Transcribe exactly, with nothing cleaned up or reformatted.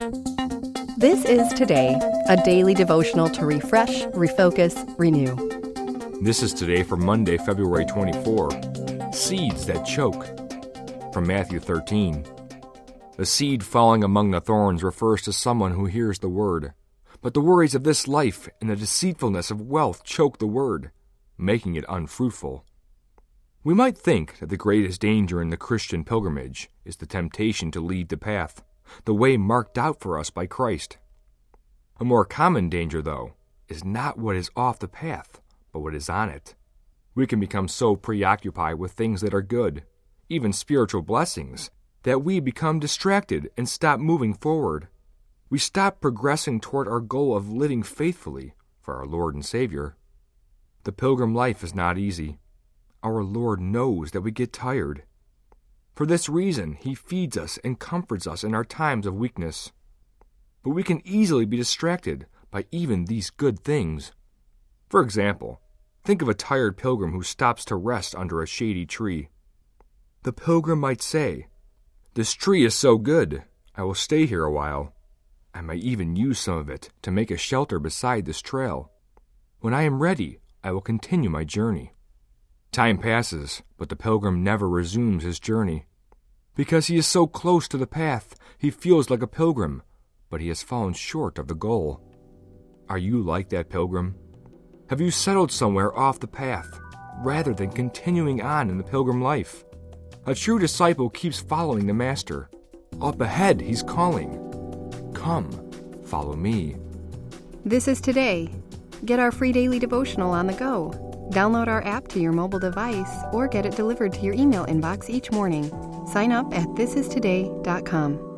This is Today, a daily devotional to refresh, refocus, renew. This is Today for Monday, February twenty-fourth. Seeds that choke. From Matthew thirteen. The seed falling among the thorns refers to someone who hears the word. But the worries of this life and the deceitfulness of wealth choke the word, making it unfruitful. We might think that the greatest danger in the Christian pilgrimage is the temptation to leave the path, the way marked out for us by Christ. A more common danger, though, is not what is off the path, but what is on it. We can become so preoccupied with things that are good, even spiritual blessings, that we become distracted and stop moving forward. We stop progressing toward our goal of living faithfully for our Lord and Savior. The pilgrim life is not easy. Our Lord knows that we get tired. For this reason, He feeds us and comforts us in our times of weakness. But we can easily be distracted by even these good things. For example, think of a tired pilgrim who stops to rest under a shady tree. The pilgrim might say, "This tree is so good, I will stay here a while. I may even use some of it to make a shelter beside this trail. When I am ready, I will continue my journey." Time passes, but the pilgrim never resumes his journey. Because he is so close to the path, he feels like a pilgrim, but he has fallen short of the goal. Are you like that pilgrim? Have you settled somewhere off the path, rather than continuing on in the pilgrim life? A true disciple keeps following the Master. Up ahead, he's calling, "Come, follow me." This is Today. Get our free daily devotional on the go. Download our app to your mobile device or get it delivered to your email inbox each morning. Sign up at this is today dot com.